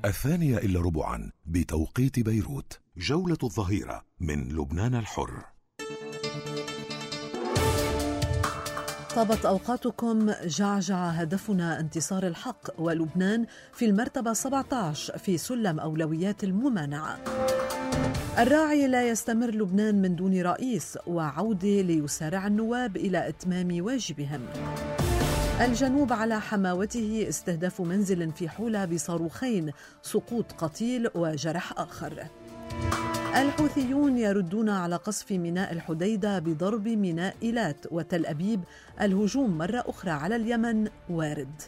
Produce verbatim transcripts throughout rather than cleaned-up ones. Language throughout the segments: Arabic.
الثانية إلا ربعا بتوقيت بيروت. جولة الظهيرة من لبنان الحر. طابت أوقاتكم. جعجع هدفنا انتصار الحق، ولبنان في المرتبة سبعة عشر في سلم أولويات الممانعة. الراعي: لا يستمر لبنان من دون رئيس، وعودة ليسارع النواب إلى إتمام واجبهم. الجنوب على حماوته، استهداف منزل في حولة بصاروخين، سقوط قتيل وجرح آخر. الحوثيون يردون على قصف ميناء الحديدة بضرب ميناء إيلات، وتل أبيب الهجوم مرة أخرى على اليمن وارد.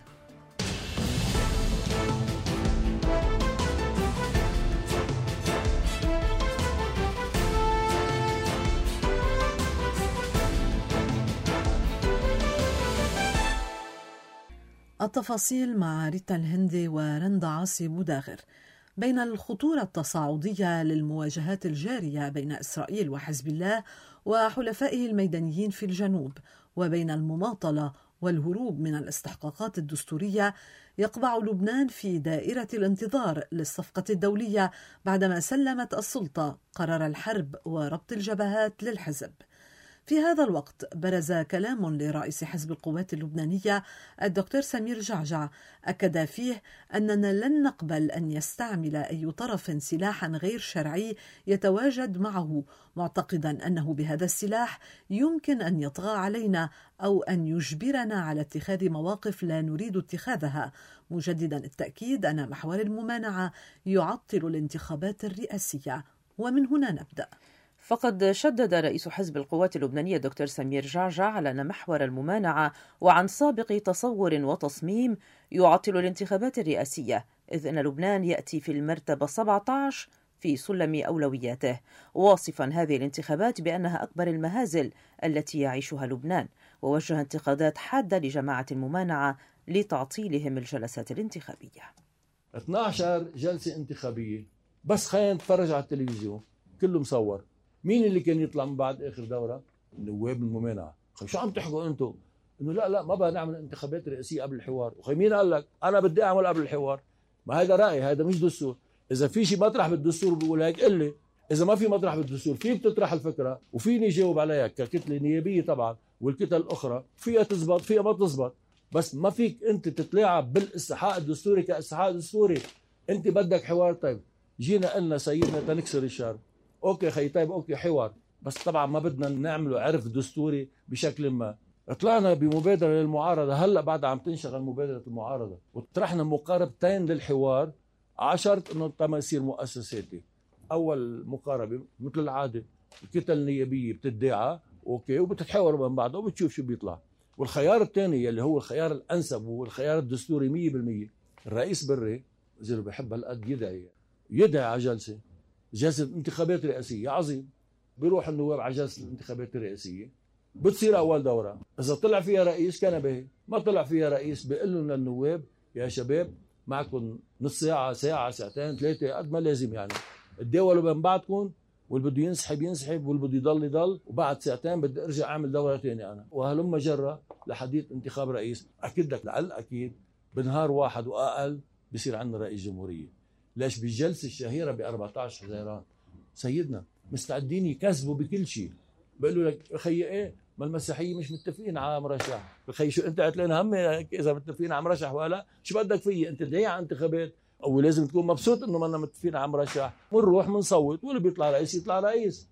التفاصيل مع ريتا الهندي ورندا عاصي بوداغر. بين الخطورة التصاعدية للمواجهات الجارية بين إسرائيل وحزب الله وحلفائه الميدانيين في الجنوب، وبين المماطلة والهروب من الاستحقاقات الدستورية، يقبع لبنان في دائرة الانتظار للصفقة الدولية بعدما سلمت السلطة قرار الحرب وربط الجبهات للحزب. في هذا الوقت برز كلام لرئيس حزب القوات اللبنانية الدكتور سمير جعجع، أكد فيه أننا لن نقبل أن يستعمل أي طرف سلاحا غير شرعي يتواجد معه، معتقدا أنه بهذا السلاح يمكن أن يطغى علينا أو أن يجبرنا على اتخاذ مواقف لا نريد اتخاذها، مجددا التأكيد أن محور الممانعة يعطل الانتخابات الرئاسية. ومن هنا نبدأ. فقد شدد رئيس حزب القوات اللبنانية دكتور سمير جعجع على أن محور الممانعة وعن سابق تصور وتصميم يعطل الانتخابات الرئاسية، إذ أن لبنان يأتي في المرتبة سبعة عشر في سلم أولوياته، واصفا هذه الانتخابات بأنها أكبر المهازل التي يعيشها لبنان، ووجه انتقادات حادة لجماعة الممانعة لتعطيلهم الجلسات الانتخابية. اثنتي عشرة جلسة انتخابية بس، خلينا نتفرج على التلفزيون كله مصور. مين اللي كان يطلع من بعد اخر دوره؟ النواب الممانعه. خي شو عم تحكوا انتم؟ انه لا لا ما بدنا نعمل انتخابات رئاسيه قبل الحوار. وخي مين قال لك؟ انا بدي اعمل قبل الحوار. ما هذا راي، هذا مش دستور. اذا في شيء مطرح بالدستور بقول هيك قل لي، اذا ما في مطرح بالدستور في بتطرح الفكره وفيني جاوب عليها ككتله نيابيه طبعا، والكتل الاخرى فيها تزبط فيها ما تزبط، بس ما فيك انت تتلاعب بالاستحقاق الدستوري كاستحقاق دستوري. انت بدك حوار، طيب جينا قلنا سيدنا تنكسر الشر، اوكي خي طيب اوكي حوار، بس طبعا ما بدنا نعمله عرف دستوري بشكل ما. طلعنا بمبادره للمعارضه، هلا بعد عم تنشغل مبادره المعارضه، وطرحنا مقاربتين للحوار عشرت انه تم يصير مؤسساتي. اول مقاربه مثل العاده الكتل النيابيه بتدعى اوكي وبتتحاوروا بين بعضها وبتشوف شو بيطلع. والخيار الثاني اللي هو الخيار الانسب والخيار الدستوري مية بالمية، الرئيس بري اذا بحب هالقد يدعي يدعي على جلسه جلسة انتخابات رئاسية، عظيم. بيروح النواب على جلسة الانتخابات الرئاسية، بتصير أول دورة. إذا طلع فيها رئيس كان باهي، ما طلع فيها رئيس بيقول لهم للنواب يا شباب معكم نص ساعة ساعة ساعتين ثلاثة قد ما لازم، يعني تداولوا بين بعضكم، واللي بده ينسحب ينسحب واللي بده يضل يضل، وبعد ساعتين بدي أرجع أعمل دورة ثانية أنا، وهلم جرة لحديث انتخاب رئيس. أكيد لك لعل أكيد بنهار واحد وأقل بصير عندنا رئيس جمهورية. ليش؟ بالجلسه الشهيره ب أربعة عشر حزيران سيدنا مستعدين يكذبوا بكل شيء. بيقولوا لك خيي ايه ما المسيحيه مش متفقين على مرشح، خيي شو انت قلت لنا هم اذا متفقين على مرشح ولا شو بدك فيي انت داعي على انتخابات، او لازم تكون مبسوط انه ما متفقين على مرشح، ونروح بنصوت واللي بيطلع رئيس يطلع رئيس.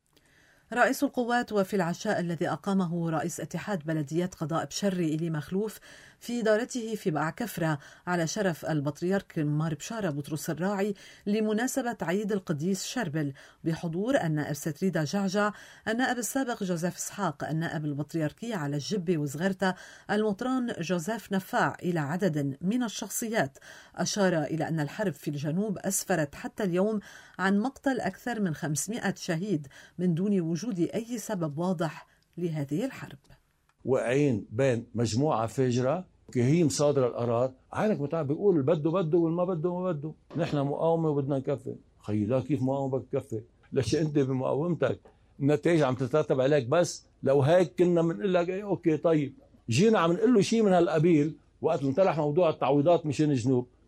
رئيس القوات وفي العشاء الذي أقامه رئيس اتحاد بلديات قضاء بشري إلي مخلوف في دارته في بعكفرة على شرف البطريرك مار بشارة بطرس الراعي لمناسبة عيد القديس شربل، بحضور النائب ستريدا جعجع، النائب السابق جوزيف إسحاق، النائب البطريركي على الجبة وزغرتا المطران جوزيف نفاع، إلى عدد من الشخصيات. أشار إلى أن الحرب في الجنوب أسفرت حتى اليوم عن مقتل أكثر من خمسمائة شهيد من دون وجود أي سبب واضح لهذه الحرب. واقعين بين مجموعة فاجرة هي مصادرة القرار، عينك متعب بيقول اللي بده بده والما بده ما بده، نحن مقاومة وبدنا نكفي. خي لا كيف مقاومة بدك تكفي؟ ليش انت بمقاومتك النتائج عم تترتب عليك بس؟ لو هيك كنا بنقول لك ايه اوكي طيب. جينا عم نقول له شيء من هالقبيل وقت انطرح موضوع التعويضات مشان الجنوب،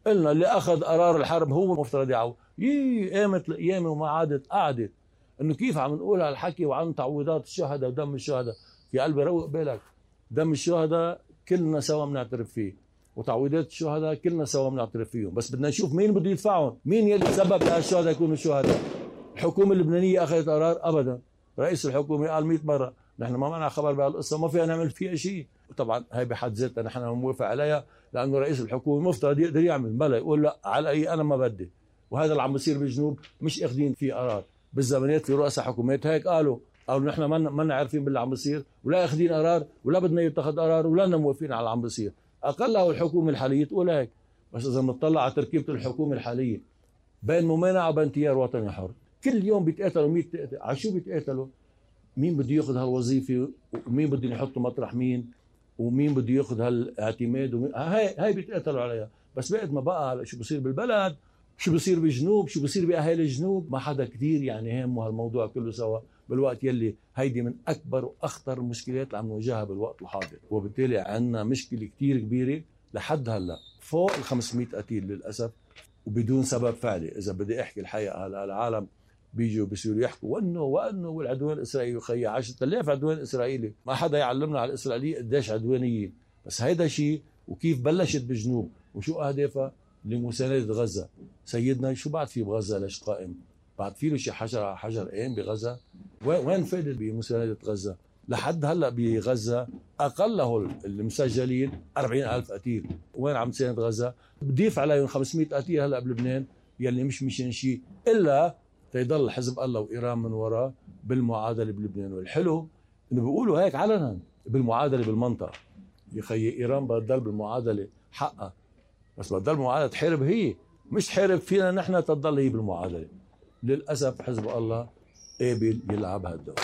قلنا اللي أخذ قرار الحرب هو مفترض يعود. يي قامت القيامة وما عادت قعدت إنه كيف عم نقول هالحكي وعن تعويضات الشهداء ودم الشهداء. يا قلبي روق بالك، دم الشهداء كلنا سوا بنعترف فيه، وتعويضات الشهداء كلنا سوا بنعترف فيهم، بس بدنا نشوف مين بده يدفعهم، مين يلي تسبب لهالشهداء يكونوا شهداء. الحكومة اللبنانية أخذت قرار؟ أبدا. رئيس الحكومة قال مئة مرة نحن ما معنا خبر بهالقصة، ما فينا نعمل فيها شيء. طبعا هاي بحد ذاتها نحن موافق عليها، لأنه رئيس الحكومة مفترض يقدر يعمل، بلا يقول لا على أي أنا ما بدي. وهذا اللي عم بيصير بالجنوب مش اخذين فيه قرار. بالزمانات في رؤساء حكومات هيك قالوا قالوا نحن ما ما عارفين باللي عم بيصير ولا اخذين قرار ولا بدنا يتخذ قرار ولا لنا موافقين على اللي عم بيصير. اقلها الحكومة الحالية تقول هيك. بس إذا بنطلع على تركيبة الحكومة الحالية بين ممانعة وبين تيار وطني حر، كل يوم بيتقاتلوا مية تقاتل. على شو بيتقاتلوا؟ مين بده ياخذ هالوظيفة ومين بده يحطوا مطرح مين ومين بده ياخذ هالاعتماد ومين... هاي هاي بيتقاتلوا عليها. بس بعد ما بقى شو بصير بالبلد، شو بصير بالجنوب، شو بصير باهالي الجنوب، ما حدا كثير يعني هامه هالموضوع كله سوا، بالوقت يلي هيدي من اكبر واخطر المشكلات اللي عم نواجهها بالوقت الحاضر. وبالتالي عندنا مشكله كثير كبيره لحد هلا فوق ال خمسمئة قتيل للاسف وبدون سبب فعلي. اذا بدي احكي الحقيقه هلا العالم بيجوا بيصيروا يحكوا وانه وانه والعدوان الاسرائيلي وخي عشرة آلاف عدوان اسرائيلي، ما حدا يعلمنا على الاسرائيليه قديش عدوانيين. بس هيدا شيء وكيف بلشت بجنوب وشو اهدافها لمساندة غزة. سيدنا شو بعد في بغزة؟ ليش قائم؟ بعد في له شي حجر على حجر قائم بغزة؟ وين فائدة بمساندة غزة؟ لحد هلا بغزة اقله المسجلين أربعين ألف قتيل. وين عم تساند غزة؟ بضيف عليهم خمسمئة قتيل هلا بلبنان يلي مش مشان شيء الا تيضل حزب الله وايران من وراه بالمعادله بلبنان. والحلو انه بيقولوا هيك علنا بالمعادله بالمنطقه. يا خيي ايران بتضل بالمعادله حقها، بس بتضل المعادله تحارب هي، مش تحارب فينا نحن تضل هي بالمعادله. للاسف حزب الله قابل يلعب هالدور.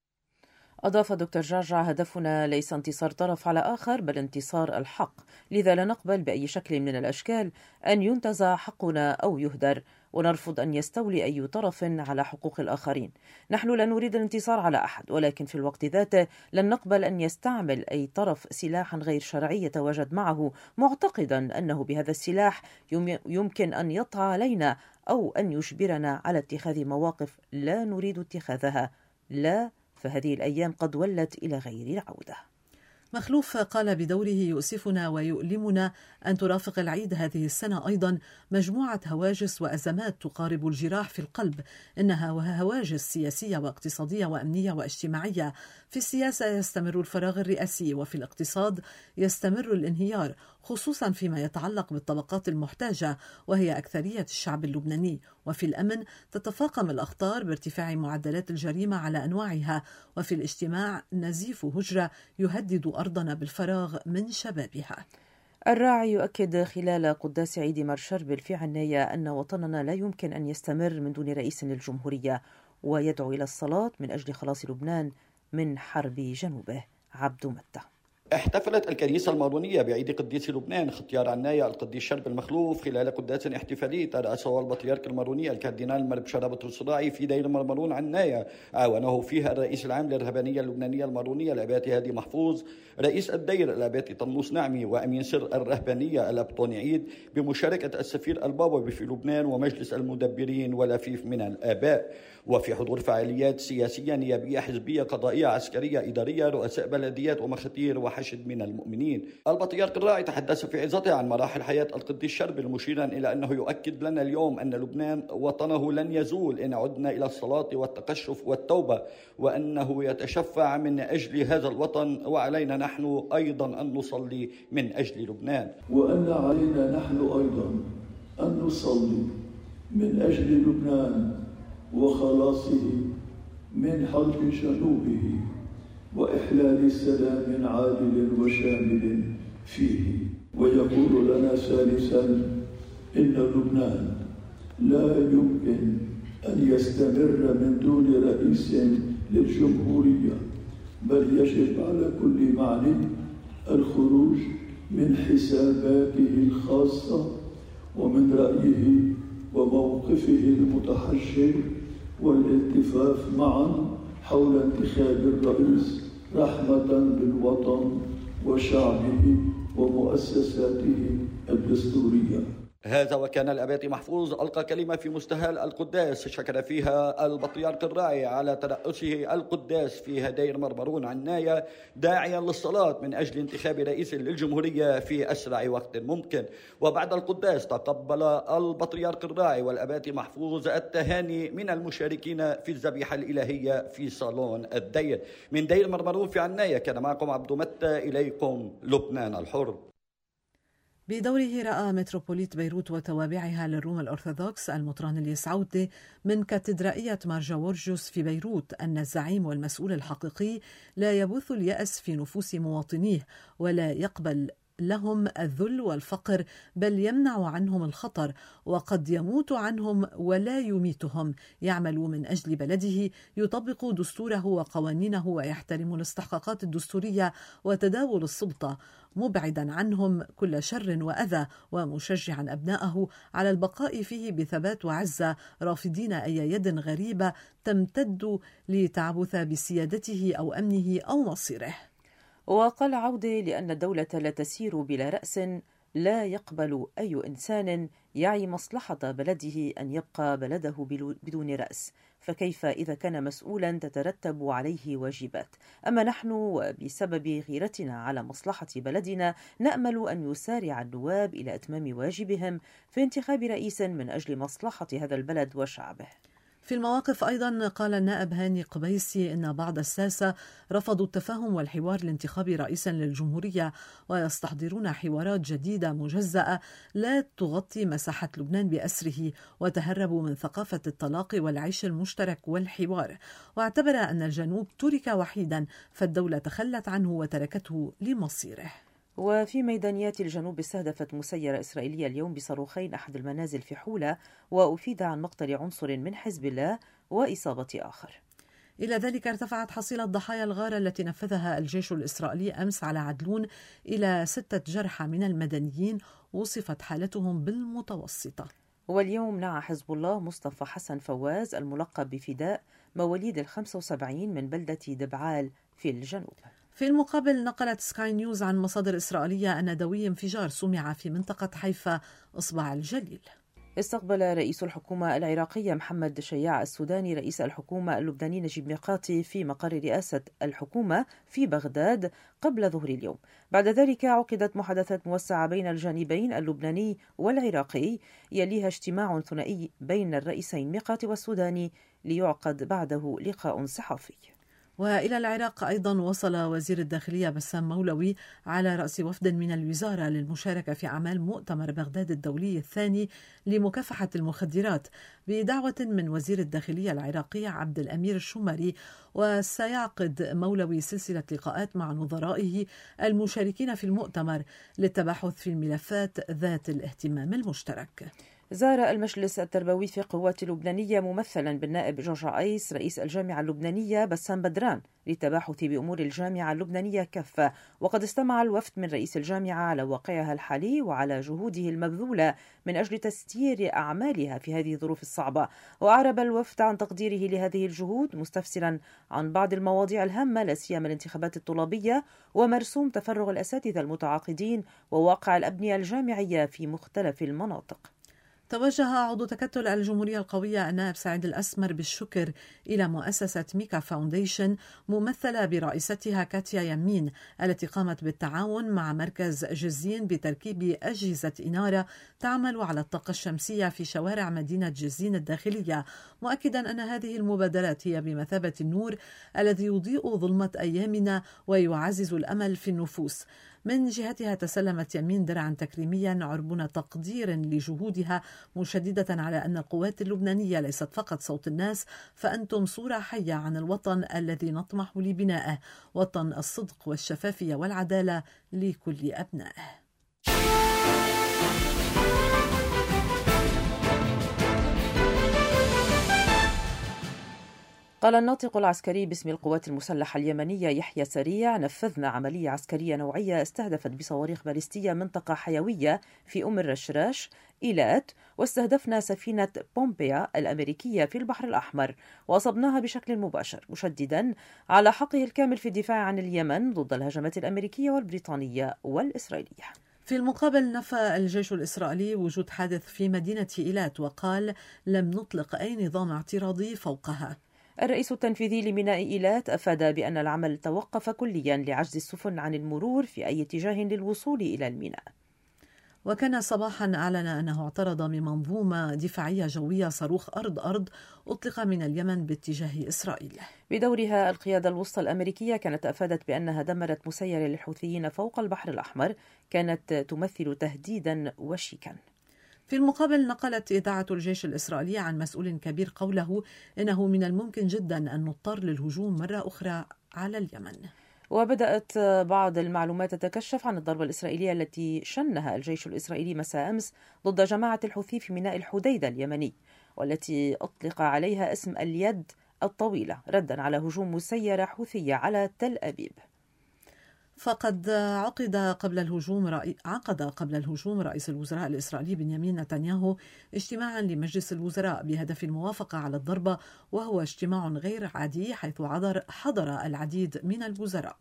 أضاف دكتور جعجع: هدفنا ليس انتصار طرف على آخر بل انتصار الحق، لذا لا نقبل بأي شكل من الأشكال أن ينتزع حقنا أو يهدر، ونرفض أن يستولي أي طرف على حقوق الآخرين. نحن لا نريد الانتصار على أحد، ولكن في الوقت ذاته لن نقبل أن يستعمل أي طرف سلاحا غير شرعي يتواجد معه معتقدا أنه بهذا السلاح يمكن أن يطغى علينا أو أن يجبرنا على اتخاذ مواقف لا نريد اتخاذها. لا، فهذه الأيام قد ولت إلى غير العودة. مخلوف قال بدوره: يؤسفنا ويؤلمنا أن ترافق العيد هذه السنة أيضا مجموعة هواجس وأزمات تقارب الجراح في القلب. إنها هواجس سياسية واقتصادية وأمنية واجتماعية. في السياسة يستمر الفراغ الرئاسي، وفي الاقتصاد يستمر الانهيار، خصوصا فيما يتعلق بالطبقات المحتاجة وهي أكثرية الشعب اللبناني. وفي الأمن تتفاقم الأخطار بارتفاع معدلات الجريمة على أنواعها. وفي الاجتماع نزيف هجرة يهدد أرضنا بالفراغ من شبابها. الراعي يؤكد خلال قداس عيد مارشربل في عناية أن وطننا لا يمكن أن يستمر من دون رئيس للجمهورية، ويدعو إلى الصلاة من أجل خلاص لبنان من حرب جنوبه. عبد متى. احتفلت الكنيسة المارونية بعيد قديس لبنان اختيار عناية القديس شرب المخلوف خلال قداس احتفالي ترأسه البطريرك الماروني الكاردينال المرب شرابة الصداعي في دير مرمرون عناية، عاونه فيها الرئيس العام للرهبانية اللبنانية المارونية الأباتي هادي محفوظ، رئيس الدير الأباتي طنوس نعمي، وأمين سر الرهبانية الأبطوني عيد، بمشاركة السفير البابوي في لبنان ومجلس المدبرين ولفيف من الآباء، وفي حضور فعاليات سياسية نيابية حزبية قضائية عسكرية إدارية، رؤساء بلديات ومخاتير وحشد من المؤمنين. البطريرك الراعي تحدث في عظته عن مراحل حياة القديس شربل، مشيرا إلى أنه يؤكد لنا اليوم أن لبنان وطنه لن يزول إن عدنا إلى الصلاة والتقشف والتوبة، وأنه يتشفع من أجل هذا الوطن، وعلينا نحن أيضا أن نصلي من أجل لبنان، وأن علينا نحن أيضا أن نصلي من أجل لبنان وخلاصه من حرب جنوبه وإحلال سلام عادل وشامل فيه. ويقول لنا ثالثا إن لبنان لا يمكن أن يستمر من دون رئيس للجمهورية، بل يجب على كل معني الخروج من حساباته الخاصة ومن رأيه وموقفه المتحجر والالتفاف معا حول انتخاب الرئيس رحمة بالوطن وشعبه ومؤسساته الدستورية. هذا وكان الأباطي محفوظ ألقى كلمة في مستهل القداس شكر فيها البطريرك الراعي على ترأسه القداس فيها دير مرمرون عناية، داعيا للصلاة من أجل انتخاب رئيس للجمهورية في أسرع وقت ممكن. وبعد القداس تقبل البطريرك الراعي والأباطي محفوظ التهاني من المشاركين في الذبيحة الإلهية في صالون الدير. من دير مرمرون في عناية كان معكم عبد متى، إليكم لبنان الحر. بدوره رأى متروبوليت بيروت وتوابعها للروم الأرثوذكس المطران الياس عودة من كاتدرائية مار جورجيوس في بيروت أن الزعيم والمسؤول الحقيقي لا يبث اليأس في نفوس مواطنيه ولا يقبل لهم الذل والفقر، بل يمنع عنهم الخطر وقد يموت عنهم ولا يميتهم. يعمل من أجل بلده، يطبق دستوره وقوانينه ويحترم الاستحقاقات الدستورية وتداول السلطة، مبعدا عنهم كل شر وأذى ومشجعا أبنائه على البقاء فيه بثبات وعزة، رافضين أي يد غريبة تمتد لتعبث بسيادته أو أمنه أو مصيره. وقال عودة: لأن الدولة لا تسير بلا رأس، لا يقبل أي إنسان يعي مصلحة بلده أن يبقى بلده بدون رأس، فكيف إذا كان مسؤولا تترتب عليه واجبات؟ أما نحن وبسبب غيرتنا على مصلحة بلدنا نأمل أن يسارع النواب إلى إتمام واجبهم في انتخاب رئيس من أجل مصلحة هذا البلد وشعبه. في المواقف أيضا قال النائب هاني قبيسي إن بعض الساسة رفضوا التفاهم والحوار لانتخاب رئيس للجمهورية، ويستحضرون حوارات جديدة مجزأة لا تغطي مساحة لبنان بأسره، وتهربوا من ثقافة الطلاق والعيش المشترك والحوار، واعتبر أن الجنوب ترك وحيدا فالدولة تخلت عنه وتركته لمصيره. وفي ميدانيات الجنوب استهدفت مسيرة إسرائيلية اليوم بصاروخين أحد المنازل في حولة، وأفيد عن مقتل عنصر من حزب الله وإصابة آخر. إلى ذلك ارتفعت حصيلة ضحايا الغارة التي نفذها الجيش الإسرائيلي أمس على عدلون إلى ستة جرحى من المدنيين وصفت حالتهم بالمتوسطة. واليوم نعى حزب الله مصطفى حسن فواز الملقب بفداء مواليد الخمسة وسبعين من بلدة دبعال في الجنوب. في المقابل نقلت سكاي نيوز عن مصادر إسرائيلية أن دوي انفجار سمع في منطقة حيفا إصبع الجليل. استقبل رئيس الحكومة العراقية محمد شياع السوداني رئيس الحكومة اللبناني نجيب ميقاتي في مقر رئاسة الحكومة في بغداد قبل ظهر اليوم. بعد ذلك عقدت محادثات موسعة بين الجانبين اللبناني والعراقي، يليها اجتماع ثنائي بين الرئيسين ميقاتي والسوداني ليعقد بعده لقاء صحفي. وإلى العراق أيضا وصل وزير الداخلية بسام مولوي على رأس وفد من الوزارة للمشاركة في أعمال مؤتمر بغداد الدولي الثاني لمكافحة المخدرات بدعوة من وزير الداخلية العراقي عبد الأمير الشمري. وسيعقد مولوي سلسلة لقاءات مع نظرائه المشاركين في المؤتمر للتباحث في الملفات ذات الاهتمام المشترك. زار المجلس التربوي في القوات اللبنانية ممثلا بالنائب جورج رئيس رئيس الجامعة اللبنانية بسام بدران للتباحث بأمور الجامعة اللبنانية كافة، وقد استمع الوفد من رئيس الجامعة على واقعها الحالي وعلى جهوده المبذولة من أجل تسيير أعمالها في هذه الظروف الصعبة. وأعرب الوفد عن تقديره لهذه الجهود مستفسرا عن بعض المواضيع الهامة لا سيما الانتخابات الطلابية ومرسوم تفرغ الأساتذة المتعاقدين وواقع الأبنية الجامعية في مختلف المناطق. توجه عضو تكتل الجمهورية القوية النائب سعيد الأسمر بالشكر إلى مؤسسة ميكا فاونديشن ممثلة برئيستها كاتيا يمين التي قامت بالتعاون مع مركز جزين بتركيب أجهزة إنارة تعمل على الطاقة الشمسية في شوارع مدينة جزين الداخلية، مؤكدا أن هذه المبادرات هي بمثابة النور الذي يضيء ظلمة أيامنا ويعزز الأمل في النفوس. من جهتها تسلمت يمين درعا تكريميا عربون تقدير لجهودها، مشددة على أن القوات اللبنانية ليست فقط صوت الناس، فأنتم صورة حية عن الوطن الذي نطمح لبنائه، وطن الصدق والشفافية والعدالة لكل أبنائه. قال الناطق العسكري باسم القوات المسلحة اليمنية يحيى سريع: نفذنا عملية عسكرية نوعية استهدفت بصواريخ باليستية منطقة حيوية في أم الرشراش إيلات، واستهدفنا سفينة بومبيا الأمريكية في البحر الأحمر وأصبناها بشكل مباشر، مشددا على حقه الكامل في الدفاع عن اليمن ضد الهجمات الأمريكية والبريطانية والإسرائيلية. في المقابل نفى الجيش الإسرائيلي وجود حادث في مدينة إيلات وقال لم نطلق أي نظام اعتراضي فوقها. الرئيس التنفيذي لميناء إيلات أفاد بأن العمل توقف كليا لعجز السفن عن المرور في أي اتجاه للوصول إلى الميناء. وكان صباحا أعلن أنه اعترض من منظومة دفاعية جوية صاروخ أرض-أرض أطلق من اليمن باتجاه إسرائيل. بدورها القيادة الوسطى الأمريكية كانت أفادت بأنها دمرت مسيرة للحوثيين فوق البحر الأحمر كانت تمثل تهديدا وشيكا. في المقابل نقلت إذاعة الجيش الإسرائيلي عن مسؤول كبير قوله إنه من الممكن جدا أن نضطر للهجوم مرة أخرى على اليمن. وبدأت بعض المعلومات تتكشف عن الضربة الإسرائيلية التي شنها الجيش الإسرائيلي مساء أمس ضد جماعة الحوثي في ميناء الحديدة اليمني، والتي أطلق عليها اسم اليد الطويلة ردا على هجوم مسيرة حوثية على تل أبيب. فقد عقد قبل الهجوم رأي... عقد قبل الهجوم رئيس الوزراء الإسرائيلي بنيامين نتنياهو اجتماعا لمجلس الوزراء بهدف الموافقة على الضربة، وهو اجتماع غير عادي حيث حضر حضر العديد من الوزراء.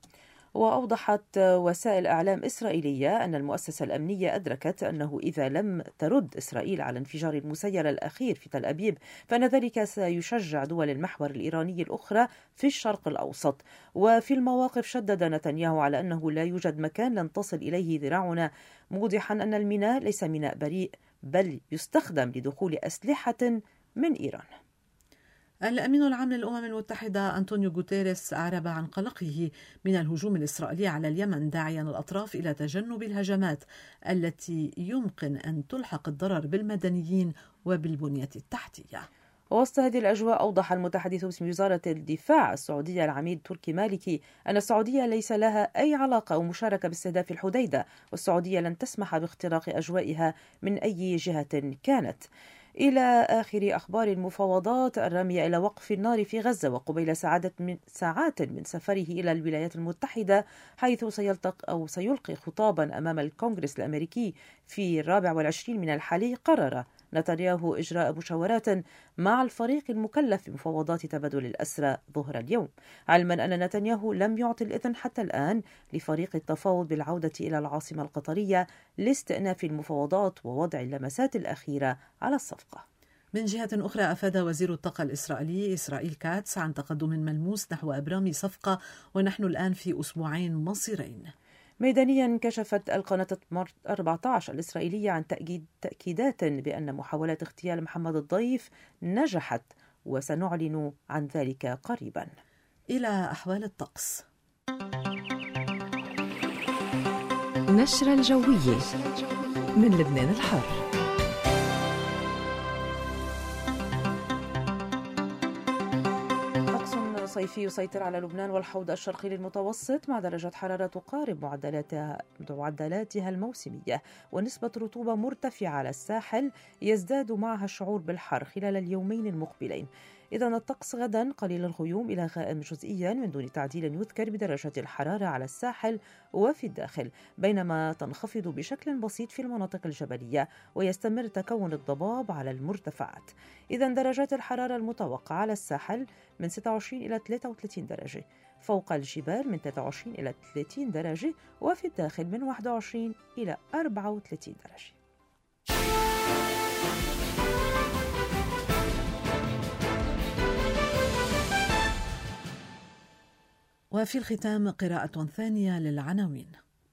وأوضحت وسائل إعلام إسرائيلية أن المؤسسة الأمنية أدركت أنه إذا لم ترد إسرائيل على انفجار المسيرة الأخير في تل أبيب فإن ذلك سيشجع دول المحور الإيراني الأخرى في الشرق الأوسط. وفي المواقف شدد نتنياهو على أنه لا يوجد مكان لن تصل إليه ذراعنا، موضحا أن الميناء ليس ميناء بريء بل يستخدم لدخول أسلحة من إيران. الأمين العام للأمم المتحدة أنطونيو غوتيريس أعرب عن قلقه من الهجوم الإسرائيلي على اليمن، داعيا الأطراف إلى تجنب الهجمات التي يمكن أن تلحق الضرر بالمدنيين وبالبنية التحتية. وسط هذه الأجواء أوضح المتحدث باسم وزارة الدفاع السعودية العميد تركي مالكي أن السعودية ليس لها أي علاقة أو مشاركة باستهداف الحديدة، والسعودية لن تسمح باختراق أجوائها من أي جهة كانت. إلى آخر أخبار المفاوضات الرامية إلى وقف النار في غزة، وقبيل ساعات من ساعات من سفره إلى الولايات المتحدة حيث سيلتق أو سيلقي خطابا أمام الكونغرس الأمريكي في الرابع والعشرين من الحالي، قرر نتنياهو إجراء مشاورات مع الفريق المكلف بمفاوضات تبادل الأسرى ظهر اليوم، علما أن نتنياهو لم يعطي الإذن حتى الآن لفريق التفاوض بالعودة إلى العاصمة القطرية لاستئناف المفاوضات ووضع اللمسات الأخيرة على الصفقة. من جهة أخرى أفاد وزير الطاقة الإسرائيلي إسرائيل كاتس عن تقدم ملموس نحو إبرام صفقة، ونحن الآن في أسبوعين مصيرين. ميدانيا كشفت القناة أربعة عشر الإسرائيلية عن تأكيد تأكيدات بأن محاولات اغتيال محمد الضيف نجحت، وسنعلن عن ذلك قريبا. إلى أحوال الطقس. نشرة الجوية من لبنان الحر. صيفي يسيطر على لبنان والحوض الشرقي للمتوسط مع درجات حرارة تقارب معدلاتها معدلاتها الموسمية، ونسبة رطوبة مرتفعة على الساحل يزداد معها الشعور بالحر خلال اليومين المقبلين. إذن الطقس غدا قليل الغيوم إلى غائم جزئيا من دون تعديل يذكر بدرجات الحرارة على الساحل وفي الداخل، بينما تنخفض بشكل بسيط في المناطق الجبلية ويستمر تكون الضباب على المرتفعات. إذن درجات الحرارة المتوقعة على الساحل من ستة وعشرين إلى ثلاثة وثلاثين درجة، فوق الجبال من ثلاثة وعشرين إلى ثلاثين درجة، وفي الداخل من واحد وعشرين إلى أربعة وثلاثين درجة. وفي الختام قراءة ثانية للعناوين.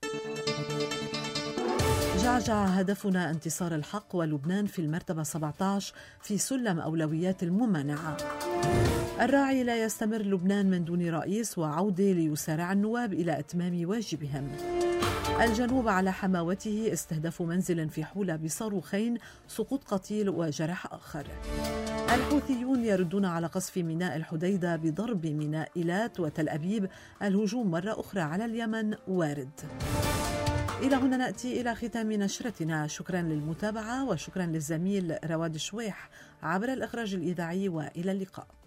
جعجع هدفنا انتصار الحق، ولبنان في المرتبة سبعة عشر في سلم أولويات الممانعة. الراعي لا يستمر لبنان من دون رئيس، وعودة ليسارع النواب إلى إتمام واجبهم. الجنوب على حماوته استهداف منزل في حولة بصاروخين، سقوط قتيل وجرح آخر. الحوثيون يردون على قصف ميناء الحديدة بضرب ميناء إيلات وتل أبيب، الهجوم مرة أخرى على اليمن وارد. إلى هنا نأتي إلى ختام نشرتنا. شكرا للمتابعة، وشكرا للزميل رواد شويح عبر الإخراج الإذاعي، وإلى اللقاء.